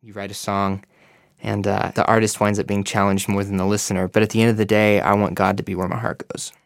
You write a song, and the artist winds up being challenged more than the listener. But at the end of the day, I want God to be where my heart goes.